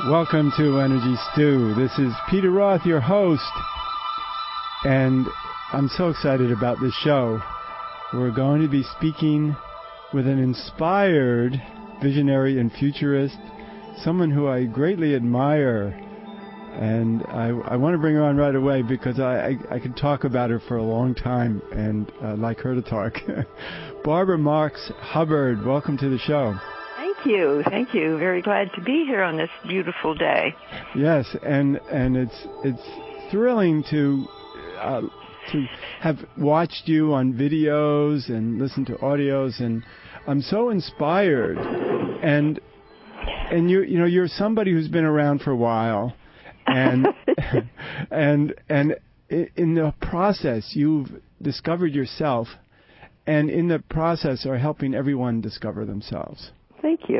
Welcome to Energy Stew. This is Peter Roth, your host, and I'm so excited about this show. We're going to be speaking with an inspired visionary and futurist, someone who I greatly admire, and I want to bring her on right away because I could talk about her for a long time, and I'd like her to talk. Barbara Marx Hubbard, welcome to the show. Thank you. Very glad to be here on this beautiful day. Yes, and it's thrilling to have watched you on videos and listened to audios, and I'm so inspired. And you're somebody who's been around for a while, and and in the process you've discovered yourself, and in the process are helping everyone discover themselves. Thank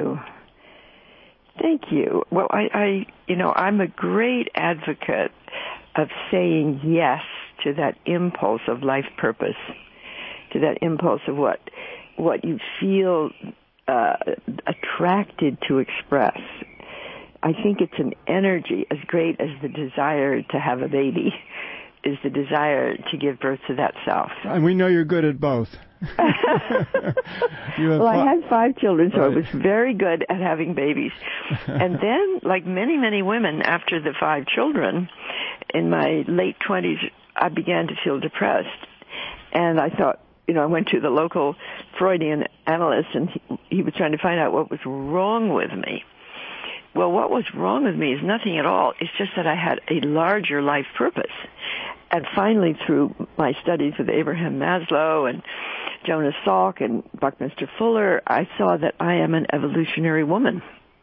you. Well, I'm a great advocate of saying yes to that impulse of life purpose, to that impulse of what you feel attracted to express. I think it's an energy as great as the desire to have a baby is the desire to give birth to that self. And we know you're good at both. Well, I had 5 children, so I was very good at having babies. And then, like many women, after the 5 children, in my late 20s, I began to feel depressed. And I thought, I went to the local Freudian analyst, and he was trying to find out what was wrong with me. Well, what was wrong with me is nothing at all. It's just that I had a larger life purpose. And finally, through my studies with Abraham Maslow and Jonas Salk and Buckminster Fuller, I saw that I am an evolutionary woman.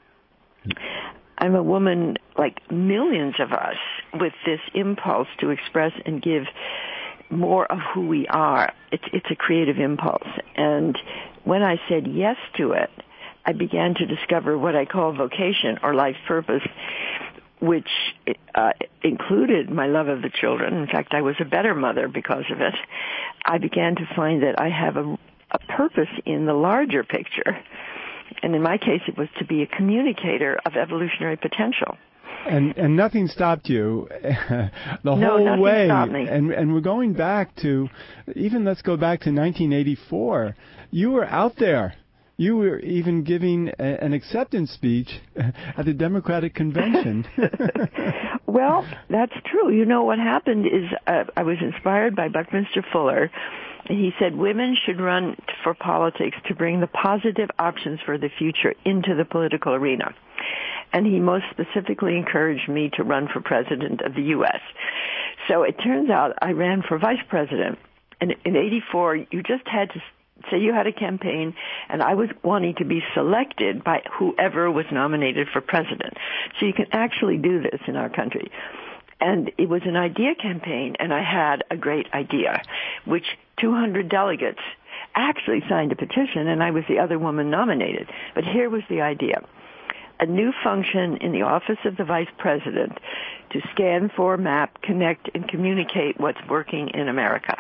I'm a woman like millions of us with this impulse to express and give more of who we are. It's a creative impulse. And when I said yes to it, I began to discover what I call vocation or life purpose, which included my love of the children. In fact, I was a better mother because of it. I began to find that I have a purpose in the larger picture. And in my case, it was to be a communicator of evolutionary potential. And nothing stopped you the whole nothing way. Stopped me. And we're going back to, let's go back to 1984. You were out there. You were even giving an acceptance speech at the Democratic Convention. Well, that's true. What happened is I was inspired by Buckminster Fuller. He said women should run for politics to bring the positive options for the future into the political arena. And he most specifically encouraged me to run for president of the U.S. So it turns out I ran for vice president. And in 84, you just had to say you had a campaign, and I was wanting to be selected by whoever was nominated for president. So you can actually do this in our country. And it was an idea campaign, and I had a great idea, which 200 delegates actually signed a petition, and I was the other woman nominated. But here was the idea. A new function in the office of the vice president to scan for, map, connect, and communicate what's working in America.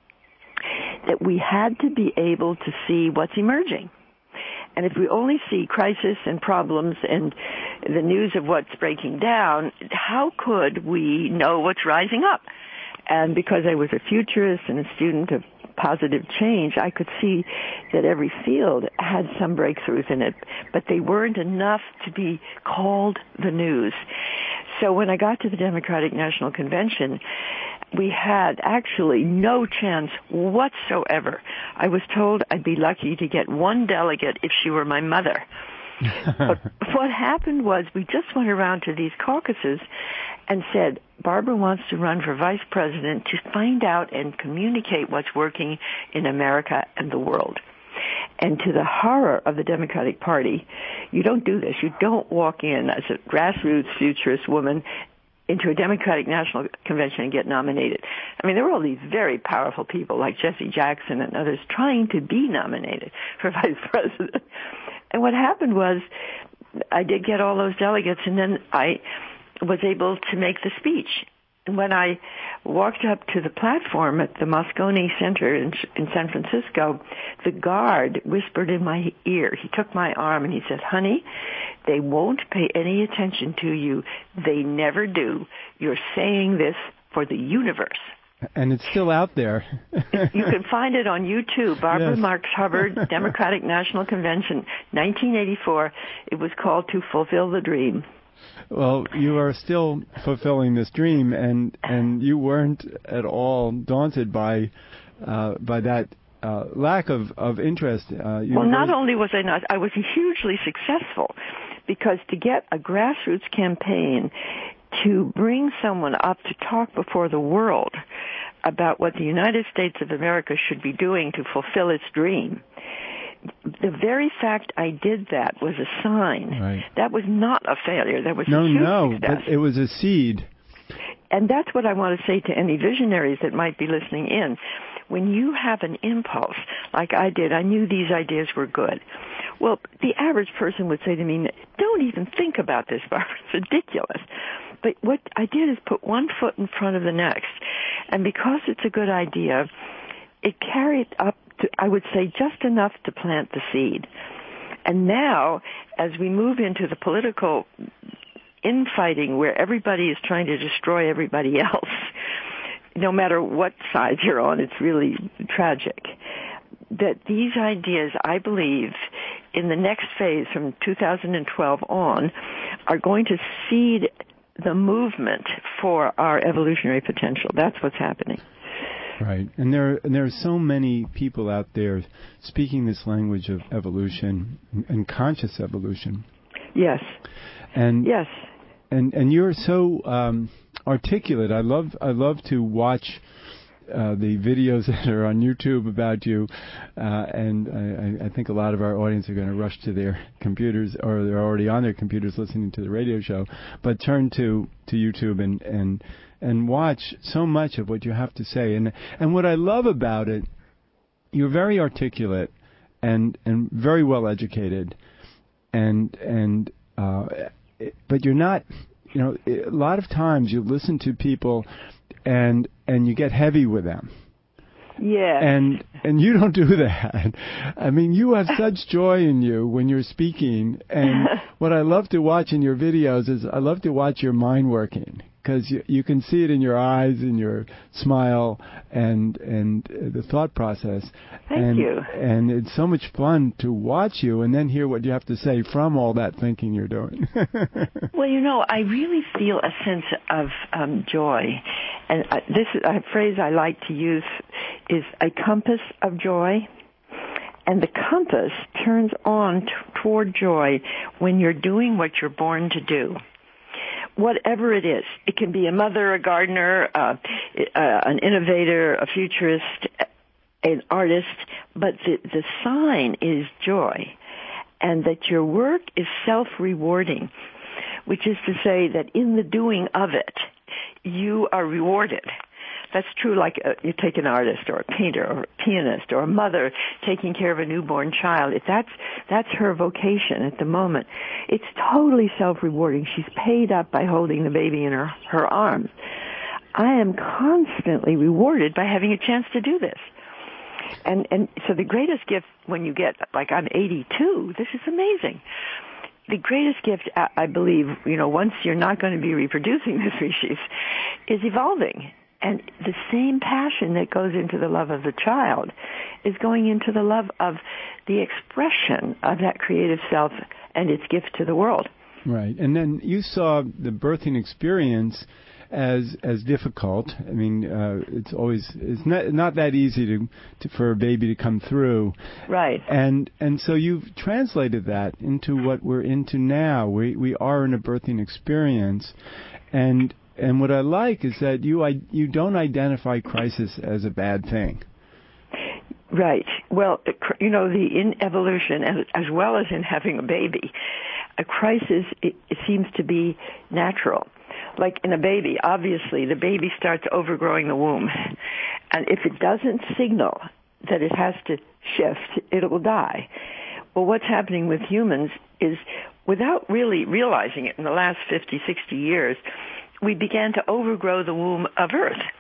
That we had to be able to see what's emerging. And if we only see crisis and problems and the news of what's breaking down, how could we know what's rising up? And because I was a futurist and a student of positive change, I could see that every field had some breakthroughs in it, but they weren't enough to be called the news. So when I got to the Democratic National Convention, we had actually no chance whatsoever. I was told I'd be lucky to get 1 delegate if she were my mother. But what happened was we just went around to these caucuses and said, Barbara wants to run for vice president to find out and communicate what's working in America and the world. And to the horror of the Democratic Party, you don't do this. You don't walk in as a grassroots futurist woman into a Democratic National Convention and get nominated. I mean, there were all these very powerful people like Jesse Jackson and others trying to be nominated for vice president. And what happened was I did get all those delegates, and then I was able to make the speech. And when I walked up to the platform at the Moscone Center in San Francisco, the guard whispered in my ear. He took my arm and he said, "Honey, they won't pay any attention to you. They never do. You're saying this for the universe." And it's still out there. You can find it on YouTube. Barbara Yes. Marx Hubbard, Democratic National Convention, 1984. It was called To Fulfill the Dream. Well, you are still fulfilling this dream, and you weren't at all daunted by that lack of interest. Well, not only was I not, I was hugely successful, because to get a grassroots campaign to bring someone up to talk before the world about what the United States of America should be doing to fulfill its dream, the very fact I did that was a sign. Right. That was not a failure. That was a huge success. But it was a seed. And that's what I want to say to any visionaries that might be listening in. When you have an impulse, like I did, I knew these ideas were good. Well, the average person would say to me, "Don't even think about this, Barbara. It's ridiculous." But what I did is put one foot in front of the next. And because it's a good idea, it carried up to, I would say, just enough to plant the seed. And now, as we move into the political infighting where everybody is trying to destroy everybody else, no matter what side you're on, it's really tragic, that these ideas, I believe, in the next phase from 2012 on, are going to seed the movement for our evolutionary potential. That's what's happening. Right. And there are so many people out there speaking this language of evolution and conscious evolution. Yes. And yes. And you're so articulate. I love to watch the videos that are on YouTube about you, and I think a lot of our audience are going to rush to their computers, or they're already on their computers listening to the radio show, but turn to YouTube and watch so much of what you have to say. And what I love about it, you're very articulate and very well educated, but you're not, a lot of times you listen to people and you get heavy with them. Yeah. And you don't do that. I mean, you have such joy in you when you're speaking. And what I love to watch in your videos is I love to watch your mind working, because you can see it in your eyes, in your smile, and the thought process. Thank you. And it's so much fun to watch you and then hear what you have to say from all that thinking you're doing. Well, I really feel a sense of joy. And this is a phrase I like to use, is a compass of joy. And the compass turns on toward joy when you're doing what you're born to do. Whatever it is. It can be a mother, a gardener, an innovator, a futurist, an artist, but the sign is joy. And that your work is self-rewarding, which is to say that in the doing of it, you are rewarded. That's true, like you take an artist or a painter or a pianist or a mother taking care of a newborn child. If that's her vocation at the moment, it's totally self-rewarding. She's paid up by holding the baby in her arms. I am constantly rewarded by having a chance to do this. And so the greatest gift when you get, like I'm 82, this is amazing. The greatest gift, I believe, once you're not going to be reproducing the species, is evolving. And the same passion that goes into the love of the child is going into the love of the expression of that creative self and its gift to the world. Right. And then you saw the birthing experience as difficult. I mean, it's not that easy for a baby to come through. Right. And so you've translated that into what we're into now. We are in a birthing experience, and what I like is that you don't identify crisis as a bad thing. Right. Well, in evolution, as well as in having a baby, a crisis, it seems to be natural. Like in a baby, obviously, the baby starts overgrowing the womb. And if it doesn't signal that it has to shift, it will die. Well, what's happening with humans is, without really realizing it in the last 50, 60 years, we began to overgrow the womb of Earth.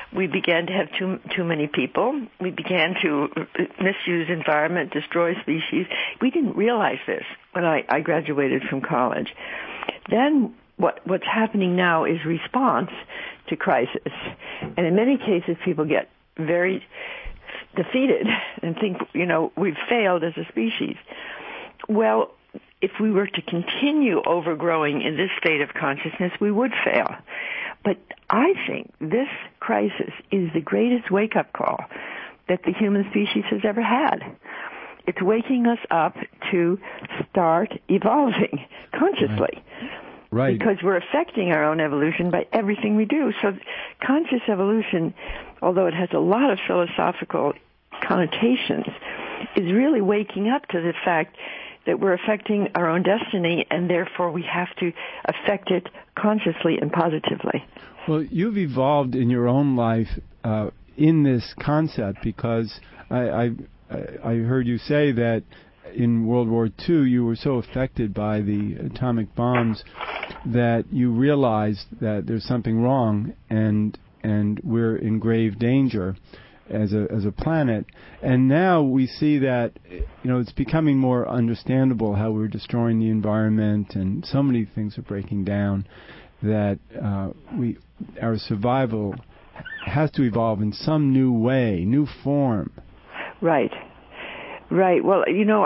We began to have too many people. We began to misuse environment, destroy species. We didn't realize this when I graduated from college. Then what's happening now is response to crisis. And in many cases, people get very defeated and think, we've failed as a species. Well, if we were to continue overgrowing in this state of consciousness, we would fail. But I think this crisis is the greatest wake-up call that the human species has ever had. It's waking us up to start evolving consciously. Right. Because we're affecting our own evolution by everything we do. So conscious evolution, although it has a lot of philosophical connotations, is really waking up to the fact that we're affecting our own destiny, and therefore we have to affect it consciously and positively. Well, you've evolved in your own life in this concept, because I heard you say that in World War II you were so affected by the atomic bombs that you realized that there's something wrong and we're in grave danger as a planet. And now we see that it's becoming more understandable how we're destroying the environment, and so many things are breaking down, that our survival has to evolve in some new way, new form. Right. Well,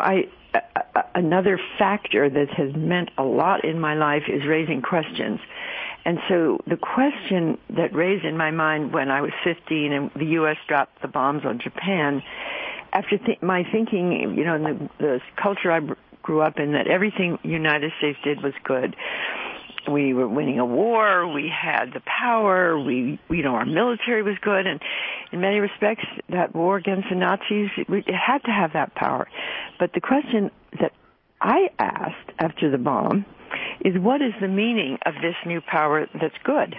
another factor that has meant a lot in my life is raising questions. And so the question that raised in my mind when I was 15 and the U.S. dropped the bombs on Japan, after my thinking, in the culture I grew up in, that everything the United States did was good. We were winning a war. We had the power. Our military was good. And in many respects, that war against the Nazis, it had to have that power. But the question that I asked after the bomb is, what is the meaning of this new power that's good?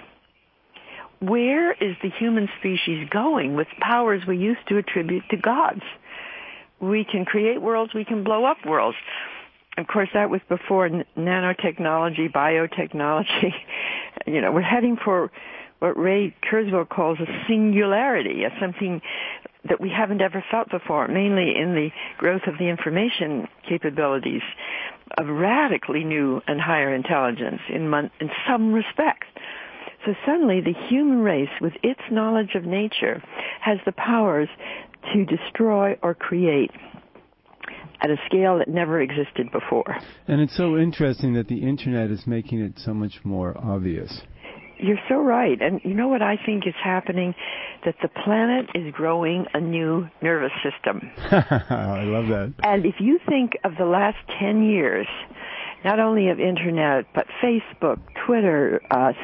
Where is the human species going with powers we used to attribute to gods? We can create worlds. We can blow up worlds. Of course, that was before nanotechnology, biotechnology. We're heading for what Ray Kurzweil calls a singularity, something that we haven't ever felt before, mainly in the growth of the information capabilities of radically new and higher intelligence in some respects. So suddenly the human race, with its knowledge of nature, has the powers to destroy or create at a scale that never existed before. And it's so interesting that the Internet is making it so much more obvious. You're so right. And you know what I think is happening? That the planet is growing a new nervous system. I love that. And if you think of the last 10 years, not only of Internet, but Facebook, Twitter,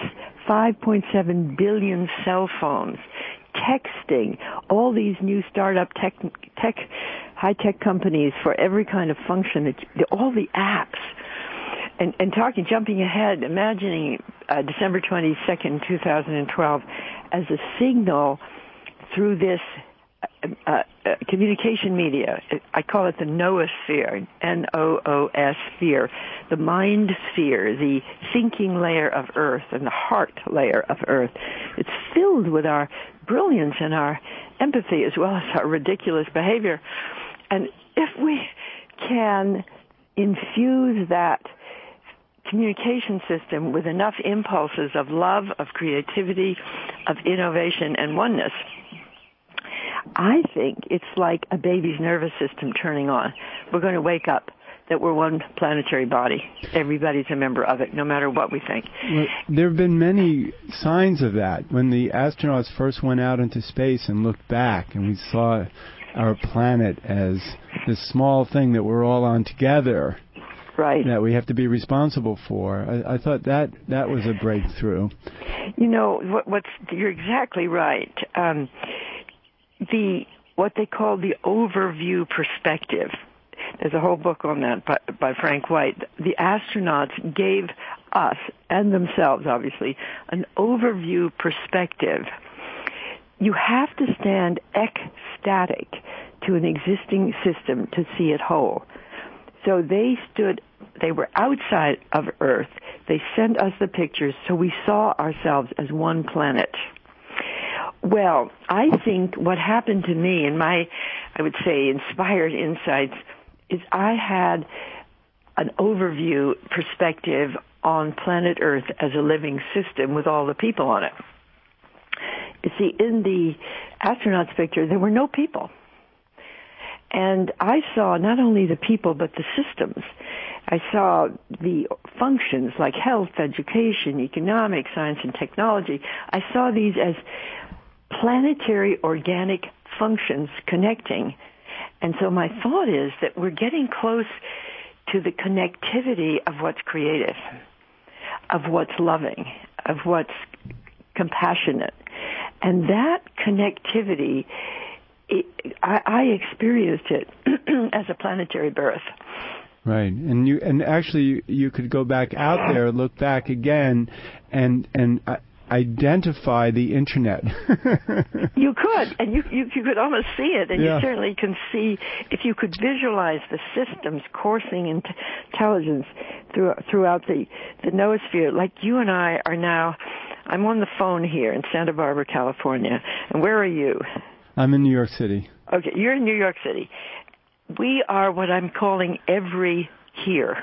5.7 billion cell phones, texting, all these new startup high-tech companies for every kind of function, all the apps. And jumping ahead, imagining December 22nd, 2012, as a signal through this communication media. I call it the noosphere, N-O-O-S sphere, the mind sphere, the thinking layer of Earth and the heart layer of Earth. It's filled with our brilliance and our empathy as well as our ridiculous behavior. And if we can infuse that communication system with enough impulses of love, of creativity, of innovation and oneness, I think it's like a baby's nervous system turning on. We're going to wake up that we're one planetary body. Everybody's a member of it, no matter what we think. Well, there have been many signs of that. When the astronauts first went out into space and looked back, and we saw our planet as this small thing that we're all on together, right, that we have to be responsible for. I thought that was a breakthrough. You're exactly right. What they call the overview perspective. There's a whole book on that by Frank White. The astronauts gave us, and themselves obviously, an overview perspective. You have to stand ecstatic to an existing system to see it whole. So they were outside of Earth. They sent us the pictures, so we saw ourselves as one planet. Well, I think what happened to me and my, I would say, inspired insights is I had an overview perspective on planet Earth as a living system with all the people on it. You see, in the astronauts picture, there were no people. And I saw not only the people, but the systems. I saw the functions like health, education, economics, science, and technology. I saw these as planetary organic functions connecting. And so my thought is that we're getting close to the connectivity of what's creative, of what's loving, of what's compassionate. And that connectivity, I experienced it as a planetary birth. Right, and actually you could go back out there, look back again, and identify the internet. You could, and you could almost see it, and yeah. You certainly can see if you could visualize the systems coursing intelligence throughout the noosphere. Like you and I are now. I'm on the phone here in Santa Barbara, California, and where are you? I'm in New York City. Okay, you're in New York City. We are what I'm calling every here.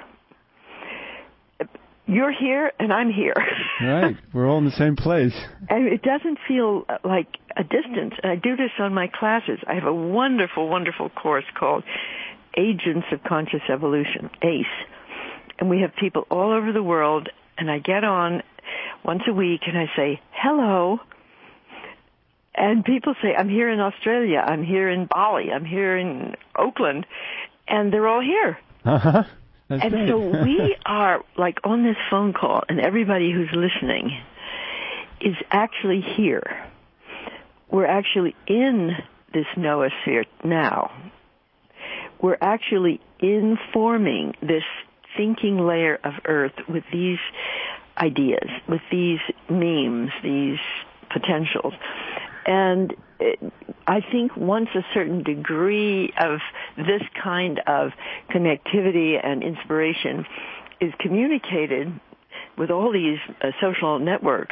You're here and I'm here. Right. We're all in the same place. And it doesn't feel like a distance. And I do this on my classes. I have a wonderful, wonderful course called Agents of Conscious Evolution, ACE. And we have people all over the world, and I get on once a week and I say, hello. And people say, I'm here in Australia, I'm here in Bali, I'm here in Oakland, and they're all here. Uh-huh. That's and great. so we are like on this phone call, and everybody who's listening is actually here. We're actually in this noosphere now. We're actually informing this thinking layer of Earth with these ideas, with these memes, these potentials. And I think once a certain degree of this kind of connectivity and inspiration is communicated with all these social networks,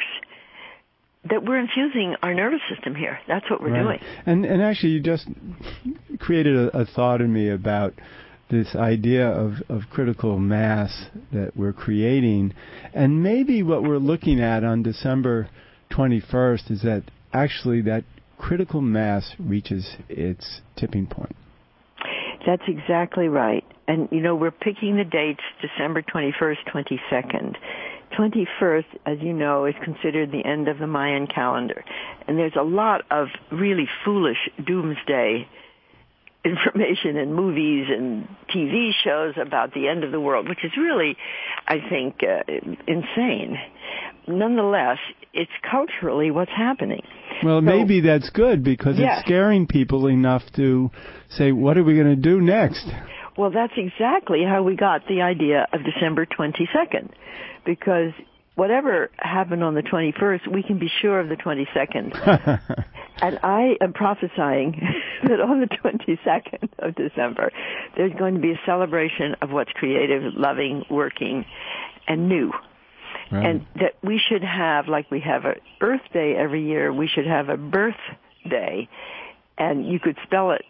that we're infusing our nervous system here. That's what we're doing. And actually, you just created a thought in me about this idea of critical mass that we're creating. And maybe what we're looking at on December 21st is that actually that critical mass reaches its tipping point. That's exactly right. And, you know, we're picking the dates December 21st, 22nd. 21st, as you know, is considered the end of the Mayan calendar. And there's a lot of really foolish doomsday information in movies and TV shows about the end of the world, which is really, I think, insane. Nonetheless, it's culturally what's happening. Well, maybe that's good because it's scaring people enough to say, what are we going to do next? Well, that's exactly how we got the idea of December 22nd, because whatever happened on the 21st, we can be sure of the 22nd. And I am prophesying that on the 22nd of December, there's going to be a celebration of what's creative, loving, working, and new. Right. And that we should have, like we have a Earth Day every year, we should have a Birth Day. And you could spell it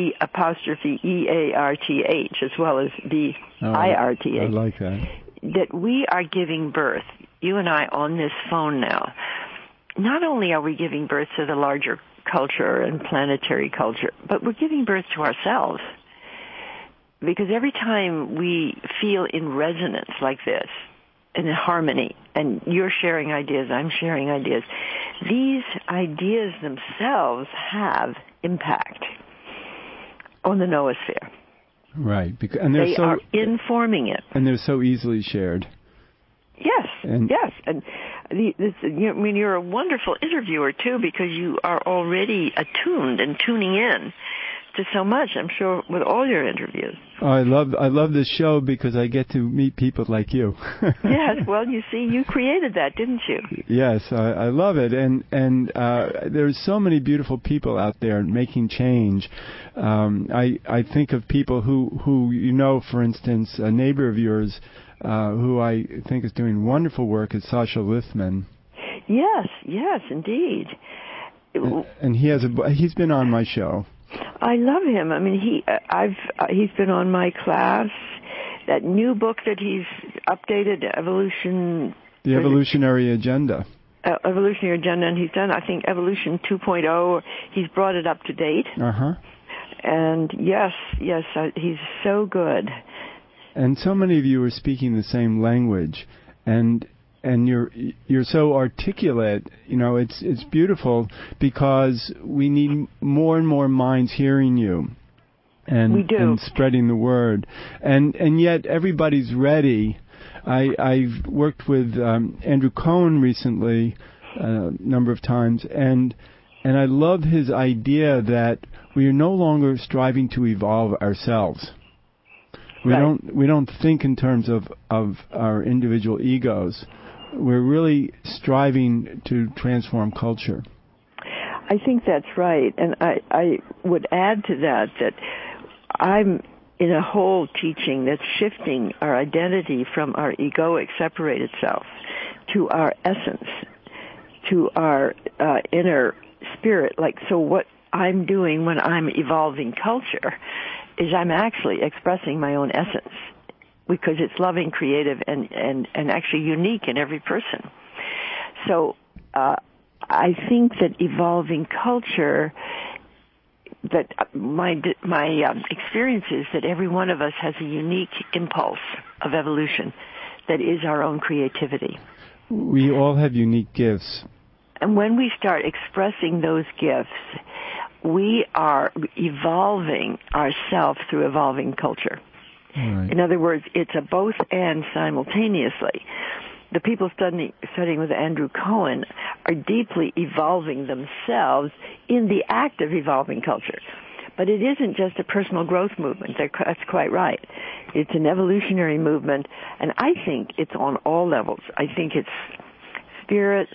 B'*EARTH as well as BIRTH. I like that. That we are giving birth, you and I on this phone now. Not only are we giving birth to the larger culture and planetary culture, but we're giving birth to ourselves. Because every time we feel in resonance like this, in harmony, and you're sharing ideas, I'm sharing ideas, these ideas themselves have impact on the noosphere. Right. And they are informing it. And they're so easily shared. Yes, yes. And you're a wonderful interviewer, too, because you are already attuned and tuning in to so much, I'm sure, with all your interviews. Oh, I love this show because I get to meet people like you. Yes, well, you see, you created that, didn't you? Yes, I love it. And there's so many beautiful people out there making change. I think of people who you know, for instance, a neighbor of yours who I think is doing wonderful work is Sasha Lithman. Yes, indeed. And he's been on my show. I love him. I mean, he's been on my class. That new book that he's updated, The Evolutionary Agenda. Evolutionary Agenda, and he's done, I think, Evolution 2.0. He's brought it up to date. And yes, he's so good. And so many of you are speaking the same language, and you're so articulate. You know, it's beautiful because we need more and more minds hearing you. And spreading the word, and yet everybody's ready. I've worked with Andrew Cohen recently a number of times, and I love his idea that we are no longer striving to evolve ourselves. We don't think in terms of our individual egos. We're really striving to transform culture. I think that's right, and I would add to that I'm in a whole teaching that's shifting our identity from our egoic separated self to our essence, to our inner spirit. So what I'm doing when I'm evolving culture is I'm actually expressing my own essence, because it's loving, creative, and actually unique in every person. So I think that evolving culture, that my experience is that every one of us has a unique impulse of evolution that is our own creativity. We all have unique gifts. And when we start expressing those gifts, we are evolving ourselves through evolving culture. Right. In other words, it's a both and simultaneously. The people studying with Andrew Cohen are deeply evolving themselves in the act of evolving culture. But it isn't just a personal growth movement. That's quite right. It's an evolutionary movement, and I think it's on all levels. I think it's spirit,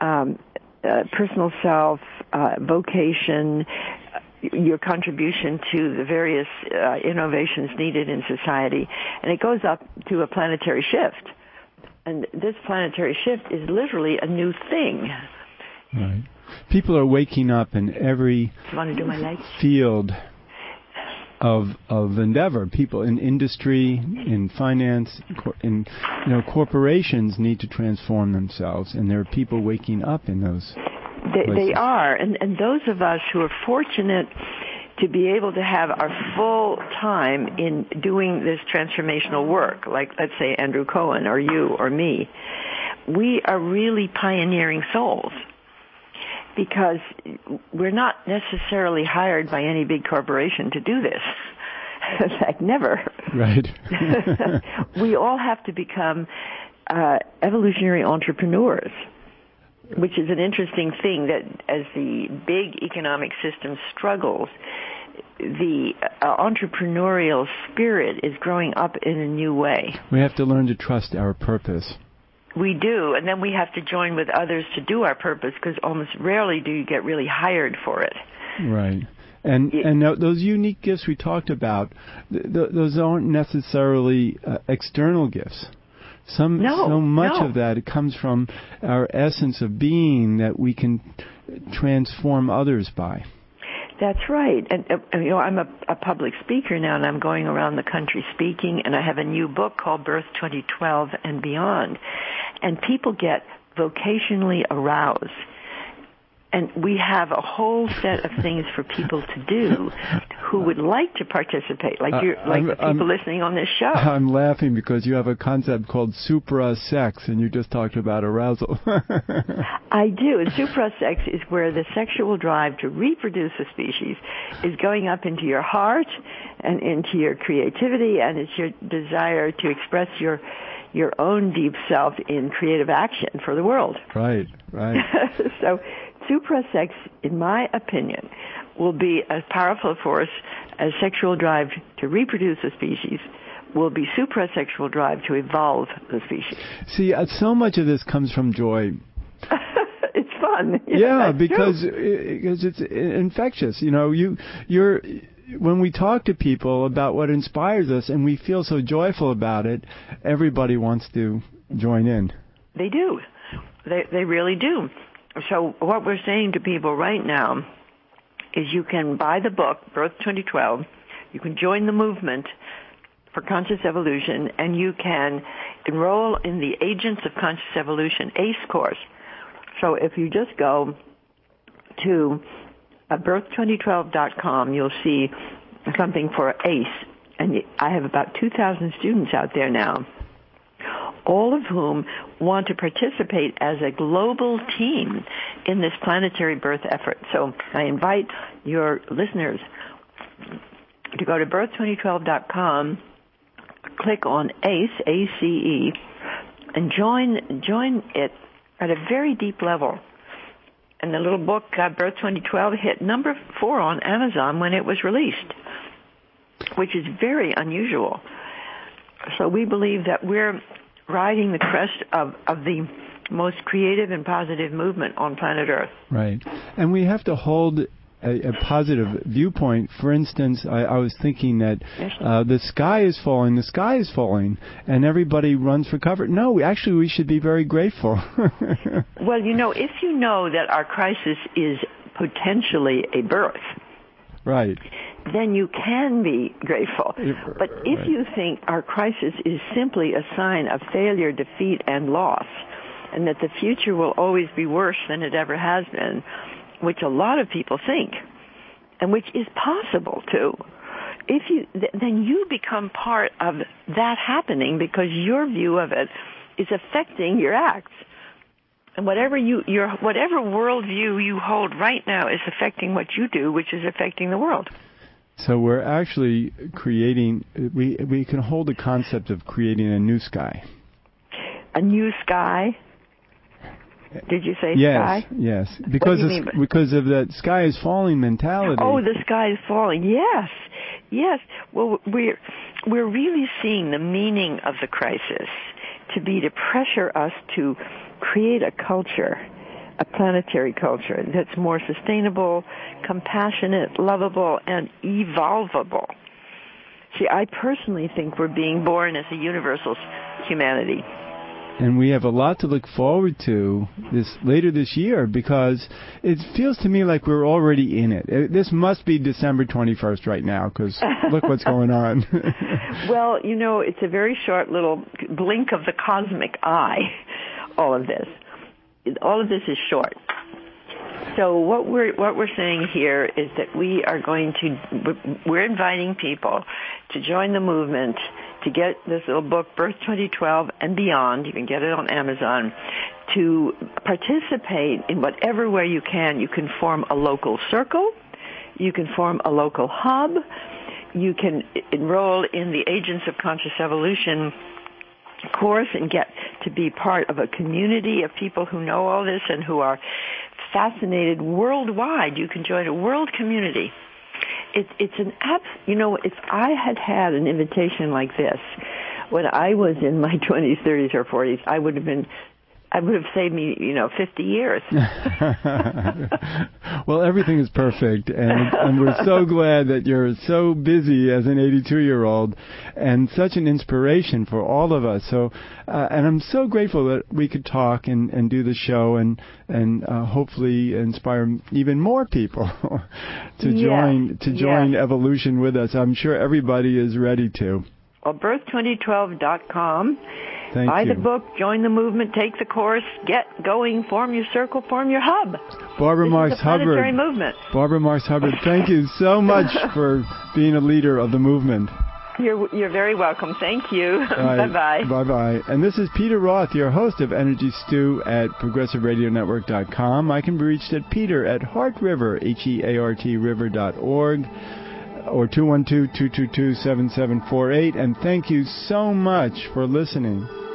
personal self, vocation, your contribution to the various innovations needed in society, and it goes up to a planetary shift. And this planetary shift is literally a new thing. Right. People are waking up in every field of endeavor. People in industry, in finance, corporations need to transform themselves, and there are people waking up in those places. They are, and those of us who are fortunate to be able to have our full time in doing this transformational work, like, let's say, Andrew Cohen or you or me, we are really pioneering souls, because we're not necessarily hired by any big corporation to do this. In fact, never. Right. We all have to become evolutionary entrepreneurs, which is an interesting thing, that as the big economic system struggles, the entrepreneurial spirit is growing up in a new way. We have to learn to trust our purpose. We do, and then we have to join with others to do our purpose, because almost rarely do you get really hired for it. Right. And those unique gifts we talked about, those aren't necessarily external gifts. So much of that, it comes from our essence of being that we can transform others by. That's right. And, I'm a public speaker now, and I'm going around the country speaking, and I have a new book called Birth 2012 and Beyond. And people get vocationally aroused. And we have a whole set of things for people to do who would like to participate, like the people listening on this show. I'm laughing because you have a concept called supra-sex, and you just talked about arousal. I do. And supra-sex is where the sexual drive to reproduce a species is going up into your heart and into your creativity, and it's your desire to express your own deep self in creative action for the world. Right. So supra-sex, in my opinion, will be as powerful force as sexual drive to reproduce a species will be suprasexual drive to evolve the species. See, so much of this comes from joy. It's fun. Yeah, because it's infectious. When we talk to people about what inspires us and we feel so joyful about it, everybody wants to join in. They do. They really do. So what we're saying to people right now is you can buy the book, Birth 2012. You can join the movement for Conscious Evolution, and you can enroll in the Agents of Conscious Evolution ACE course. So if you just go to birth2012.com, you'll see something for ACE. And I have about 2,000 students out there now, all of whom want to participate as a global team in this planetary birth effort. So I invite your listeners to go to birth2012.com, click on ACE, A-C-E, and join it at a very deep level. And the little book, Birth 2012, hit number 4 on Amazon when it was released, which is very unusual. So we believe that we're riding the crest of the most creative and positive movement on planet Earth. Right. And we have to hold a positive viewpoint. For instance, I was thinking that the sky is falling, and everybody runs for cover. No, actually, we should be very grateful. Well, if you know that our crisis is potentially a birth, right, then you can be grateful. But if you think our crisis is simply a sign of failure, defeat, and loss, and that the future will always be worse than it ever has been, which a lot of people think, and which is possible too, then you become part of that happening because your view of it is affecting your acts. And whatever worldview you hold right now is affecting what you do, which is affecting the world. So we're actually creating, we can hold the concept of creating a new sky. A new sky? Did you say sky? Yes, because of that sky is falling mentality. Oh, the sky is falling. Yes. Well, we're really seeing the meaning of the crisis to be to pressure us to create a culture, a planetary culture that's more sustainable, compassionate, lovable, and evolvable. See, I personally think we're being born as a universal humanity. And we have a lot to look forward to later this year, because it feels to me like we're already in it. This must be December 21st right now, because look what's going on. Well, it's a very short little blink of the cosmic eye, all of this. All of this is short. So what we're saying here is that we're inviting people to join the movement, to get this little book, Birth 2012 and beyond. You can get it on Amazon. To participate in whatever way you can. You can form a local circle. You can form a local hub. You can enroll in the Agents of Conscious Evolution course and get to be part of a community of people who know all this and who are fascinated worldwide. You can join a world community. It's an app. If I had an invitation like this when I was in my 20s, 30s, or 40s, I would have saved me, 50 years. Well, everything is perfect, and we're so glad that you're so busy as an 82-year-old and such an inspiration for all of us. So, and I'm so grateful that we could talk and do the show and hopefully inspire even more people to join evolution with us. I'm sure everybody is ready to. Well, birth2012.com. Buy the book, join the movement, take the course, get going, form your circle, form your hub. Barbara Marx Hubbard. Planetary movement. Barbara Marx Hubbard, thank you so much for being a leader of the movement. You're very welcome. Thank you. Bye-bye. Bye-bye. And this is Peter Roth, your host of Energy Stew at ProgressiveRadioNetwork.com. I can be reached at Peter@HeartRiver, HeartRiver.org. or 212-222-7748. And thank you so much for listening.